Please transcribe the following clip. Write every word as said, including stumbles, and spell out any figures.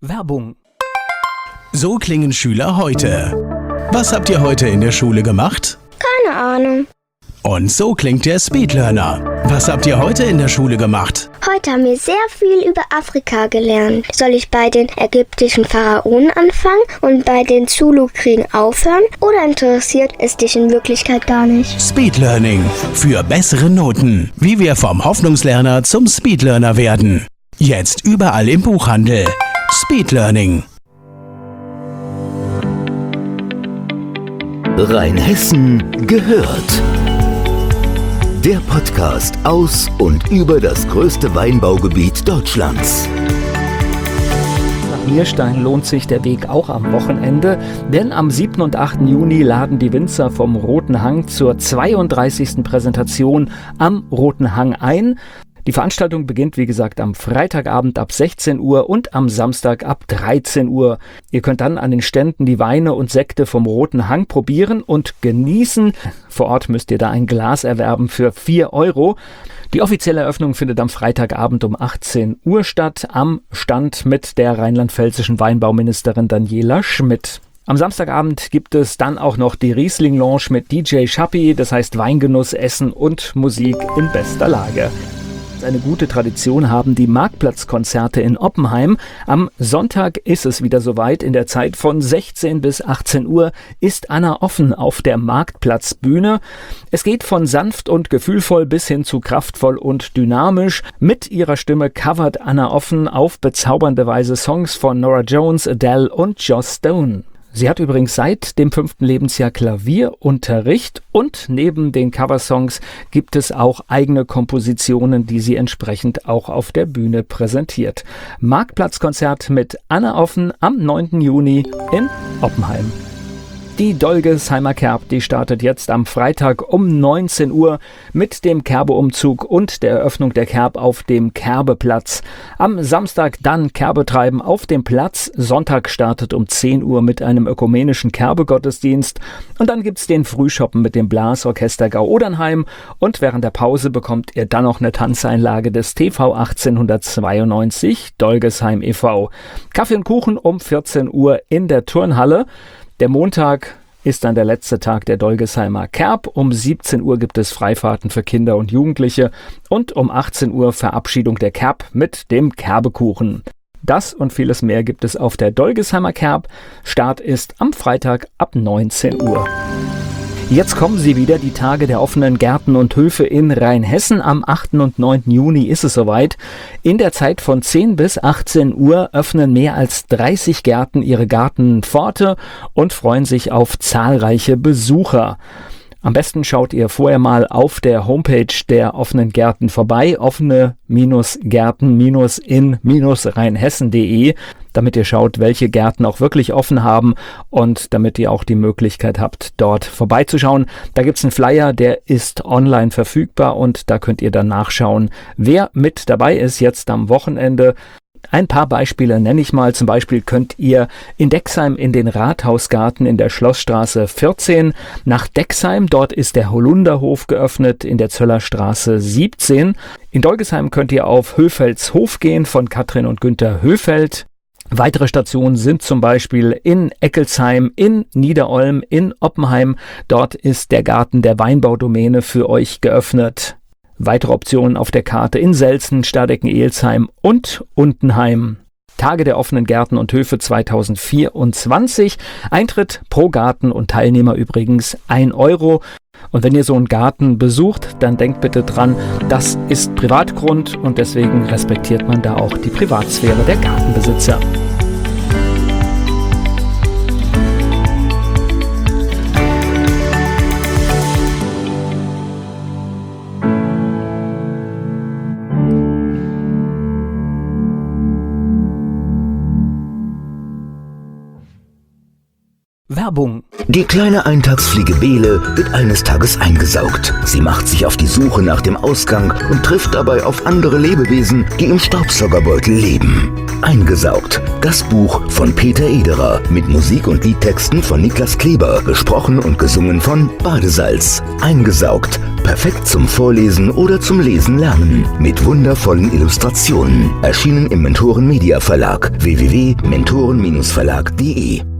Werbung. So klingen Schüler heute. Was habt ihr heute in der Schule gemacht? Keine Ahnung. Und so klingt der Speedlearner. Was habt ihr heute in der Schule gemacht? Heute haben wir sehr viel über Afrika gelernt. Soll ich bei den ägyptischen Pharaonen anfangen und bei den Zulu-Kriegen aufhören? Oder interessiert es dich in Wirklichkeit gar nicht? Speedlearning. Für bessere Noten. Wie wir vom Hoffnungslerner zum Speedlearner werden. Jetzt überall im Buchhandel. Speedlearning. Rheinhessen gehört. Der Podcast aus und über das größte Weinbaugebiet Deutschlands. Nach Nierstein lohnt sich der Weg auch am Wochenende, denn am siebten und achten Juni laden die Winzer vom Roten Hang zur zweiunddreißigsten Präsentation am Roten Hang ein. Die Veranstaltung beginnt, wie gesagt, am Freitagabend ab sechzehn Uhr und am Samstag ab dreizehn Uhr. Ihr könnt dann an den Ständen die Weine und Sekte vom Roten Hang probieren und genießen. Vor Ort müsst ihr da ein Glas erwerben für vier Euro. Die offizielle Eröffnung findet am Freitagabend um achtzehn Uhr statt, am Stand mit der rheinland-pfälzischen Weinbauministerin Daniela Schmidt. Am Samstagabend gibt es dann auch noch die Riesling Lounge mit D J Schappi, das heißt Weingenuss, Essen und Musik in bester Lage. Eine gute Tradition haben die Marktplatzkonzerte in Oppenheim. Am Sonntag ist es wieder soweit. In der Zeit von sechzehn bis achtzehn Uhr ist Anna Offen auf der Marktplatzbühne. Es geht von sanft und gefühlvoll bis hin zu kraftvoll und dynamisch. Mit ihrer Stimme covert Anna Offen auf bezaubernde Weise Songs von Norah Jones, Adele und Joss Stone. Sie hat übrigens seit dem fünften Lebensjahr Klavierunterricht und neben den Coversongs gibt es auch eigene Kompositionen, die sie entsprechend auch auf der Bühne präsentiert. Marktplatzkonzert mit Anna Offen am neunten Juni in Oppenheim. Die Dolgesheimer Kerb, die startet jetzt am Freitag um neunzehn Uhr mit dem Kerbeumzug und der Eröffnung der Kerb auf dem Kerbeplatz. Am Samstag dann Kerbetreiben auf dem Platz. Sonntag startet um zehn Uhr mit einem ökumenischen Kerbegottesdienst. Und dann gibt's den Frühschoppen mit dem Blasorchester Gau-Odernheim. Und während der Pause bekommt ihr dann noch eine Tanzeinlage des T V achtzehnhundertzweiundneunzig Dolgesheim e V Kaffee und Kuchen um vierzehn Uhr in der Turnhalle. Der Montag ist dann der letzte Tag der Dolgesheimer Kerb. Um siebzehn Uhr gibt es Freifahrten für Kinder und Jugendliche und um achtzehn Uhr Verabschiedung der Kerb mit dem Kerbekuchen. Das und vieles mehr gibt es auf der Dolgesheimer Kerb. Start ist am Freitag ab neunzehn Uhr. Jetzt kommen sie wieder, die Tage der offenen Gärten und Höfe in Rheinhessen. Am achten und neunten Juni ist es soweit. In der Zeit von zehn bis achtzehn Uhr öffnen mehr als dreißig Gärten ihre Gartenpforte und freuen sich auf zahlreiche Besucher. Am besten schaut ihr vorher mal auf der Homepage der offenen Gärten vorbei, offene Gärten in rheinhessen punkt de, damit ihr schaut, welche Gärten auch wirklich offen haben und damit ihr auch die Möglichkeit habt, dort vorbeizuschauen. Da gibt's einen Flyer, der ist online verfügbar und da könnt ihr dann nachschauen, wer mit dabei ist jetzt am Wochenende. Ein paar Beispiele nenne ich mal. Zum Beispiel könnt ihr in Dexheim in den Rathausgarten in der Schlossstraße vierzehn nach Dexheim. Dort ist der Holunderhof geöffnet in der Zöllerstraße siebzehn. In Dolgesheim könnt ihr auf Höfelds Hof gehen von Katrin und Günther Höfeld. Weitere Stationen sind zum Beispiel in Eckelsheim, in Niederolm, in Oppenheim. Dort ist der Garten der Weinbaudomäne für euch geöffnet. Weitere Optionen auf der Karte in Selzen, Stadecken-Ehelsheim und Untenheim. Tage der offenen Gärten und Höfe zweitausendvierundzwanzig. Eintritt pro Garten und Teilnehmer übrigens ein Euro. Und wenn ihr so einen Garten besucht, dann denkt bitte dran, das ist Privatgrund und deswegen respektiert man da auch die Privatsphäre der Gartenbesitzer. Werbung. Die kleine Eintagsfliege Bele wird eines Tages eingesaugt. Sie macht sich auf die Suche nach dem Ausgang und trifft dabei auf andere Lebewesen, die im Staubsaugerbeutel leben. Eingesaugt. Das Buch von Peter Ederer mit Musik und Liedtexten von Niklas Kleber, gesprochen und gesungen von Badesalz. Eingesaugt. Perfekt zum Vorlesen oder zum Lesen lernen. Mit wundervollen Illustrationen. Erschienen im Mentoren Media Verlag. w w w punkt mentoren Bindestrich verlag punkt de